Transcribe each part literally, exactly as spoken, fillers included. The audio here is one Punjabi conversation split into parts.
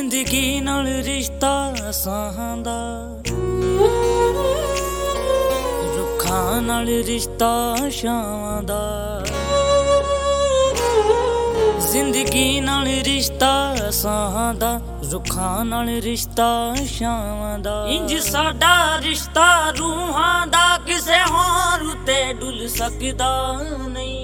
ਜ਼ਿੰਦਗੀ ਨਾਲ ਰਿਸ਼ਤਾ ਸਾਹਾਂ ਦਾ, ਰੁੱਖਾਂ ਨਾਲ ਰਿਸ਼ਤਾ ਛਾਵਾਂ ਦਾ। ਜ਼ਿੰਦਗੀ ਨਾਲ ਰਿਸ਼ਤਾ ਸਾਹਾਂ ਦਾ, ਰੁੱਖਾਂ ਨਾਲ ਰਿਸ਼ਤਾ ਛਾਵਾਂ ਦਾ। ਇੰਜ ਸਾਡਾ ਰਿਸ਼ਤਾ ਰੂਹਾਂ ਦਾ, ਕਿਸੇ ਹੋਰ ਉੱਤੇ ਡੁੱਲ ਸਕਦਾ ਨਹੀਂ।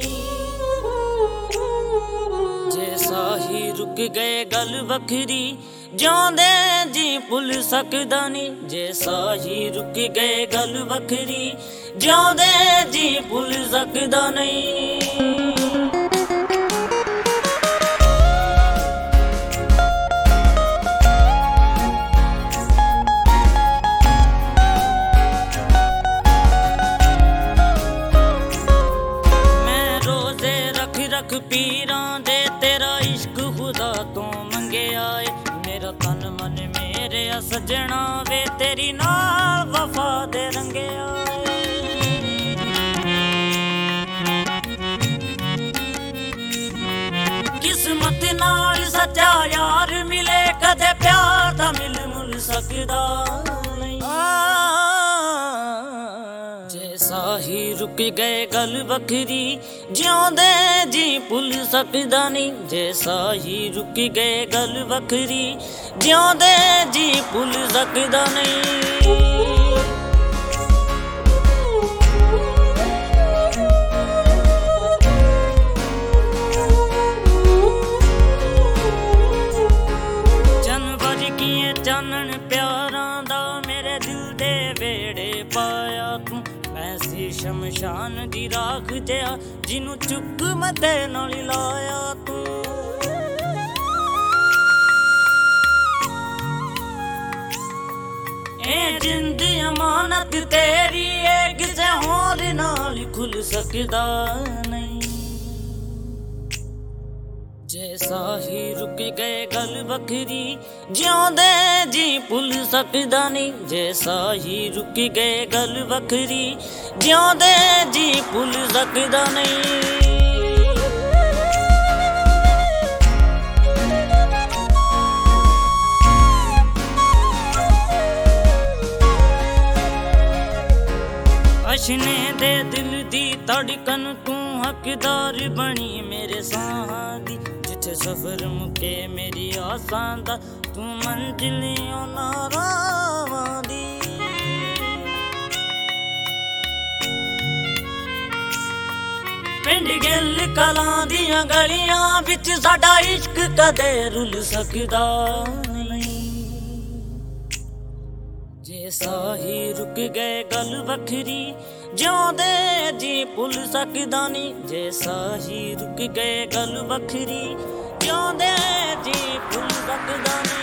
ਜੇ ਸਾਹੀ ਰੁਕ ਗਏ ਗੱਲ ਵੱਖਰੀ, ਜਿਉਂਦੇ ਜੀ ਭੁੱਲ ਸਕਦਾ ਨਹੀਂ। ਜੇ ਸਾਹੀ ਰੁਕ ਗਏ ਗੱਲ ਵੱਖਰੀ, ਜਿਉਂਦੇ ਜੀ ਭੁੱਲ ਸਕਦਾ ਨਹੀਂ। ਰਖ ਪੀਰਾਂ ਦੇ ਤੇਰਾ ਇਸ਼ਕ ਖੁਦਾ ਤੋਂ ਮੰਗਿਆ ਏ। ਮੇਰਾ ਤਨ ਮਨ ਮੇਰੇ ਸਜਣਾ ਵੇ, ਤੇਰੀ ਨਾਲ ਵਫਾ ਦੇ ਰੰਗਿਆ ਏ। ਕਿਸਮਤ ਨਾਲ ਸੱਚਾ ਯਾਰ ਮਿਲੇ, ਕਦੇ ਪਿਆਰ ਦਾ ਮਿਲ ਮੁਲ ਸਕਦਾ ਨਹੀਂ। ਜੇ ਸਾਹੀ ਰੁਕ ਗਏ ਗੱਲ ਵੱਖਰੀ, ਜਿਉਂਦੇ ਜੀ ਭੁੱਲ ਸਕਦਾ ਨਹੀਂ। ਜੇ ਸਾਹੀ ਰੁਕ ਗਏ ਗੱਲ ਵੱਖਰੀ, ਜਿਉਂਦੇ ਜੀ ਭੁੱਲ ਸਕਦਾ ਨਹੀਂ। ਚੰਨ ਵਜ ਕੀਏ ਚਾਨਣ ਪਿਆਰਾਂ ਦਾ, ਮੇਰੇ ਦਿਲ ਦੇ ਵੇੜੇ ਪਾਇਆ ਤੂੰ। ਮੈਂ ਸੀ ਸ਼ਮਸ਼ਾਨ ਦੀ ਰਾਖ ਜਿਹਾ, ਜਿਹਨੂੰ ਚੁੱਕ ਮਤੇ ਨਾਲ ਲਾਇਆ ਤੂੰ। ਇਹ ਜਿੰਦ ਅਮਾਨਤ ਤੇਰੀ ਏ, ਕਿਸੇ ਹੋਰ ਨਾਲ ਖੁੱਲ ਸਕਦਾ ਨਹੀਂ। ਜੇ ਸਾਹੀ ਰੁਕ ਗਏ ਗੱਲ ਵੱਖਰੀ, ਜਿਉਂਦੇ ਜੀ ਭੁੱਲ ਸਕਦਾ ਨਹੀਂ। ਜੇ ਸਾਹੀ ਰੁਕ ਗਏ ਗੱਲ ਵੱਖਰੀ, ਜਿਉਂਦੇ ਜੀ ਭੁੱਲ ਸਕਦਾ ਨਹੀਂ। ਅਸ਼ਨੇ ਦੇ ਦਿਲ ਦੀ ਧੜਕਨ ਤੂੰ, ਹੱਕਦਾਰ ਬਣੀ ਮੇਰੇ ਸਾਹਾਂ ਦੀ। ਜਿੱਥੇ ਸਫ਼ਰ ਮੁੱਕੇ ਮੇਰੀ ਆਸਾਂ ਦਾ, ਤੂੰ ਮੰਜ਼ਿਲ ਉਹਨਾਂ ਰਾਹਾਂ ਦੀ। ਪਿੰਡ ਗਿੱਲ ਕਲਾਂ ਦੀਆਂ ਗਲੀਆਂ ਵਿੱਚ, ਸਾਡਾ ਇਸ਼ਕ ਕਦੇ ਰੁੱਲ ਸਕਦਾ ਨਹੀਂ। ਜੇ ਸਾਹੀ ਰੁਕ ਗਏ ਗੱਲ ਵੱਖਰੀ, ਜਿਉਂਦੇ ਜੀ ਭੁੱਲ ਸਕਦਾ ਨਹੀਂ। ਜੇ ਸਾਹੀ ਰੁਕ ਗਏ ਗੱਲ ਵੱਖਰੀ, ਜਿਉਂਦੇ ਜੀ ਭੁੱਲ ਸਕਦਾ ਨਹੀਂ।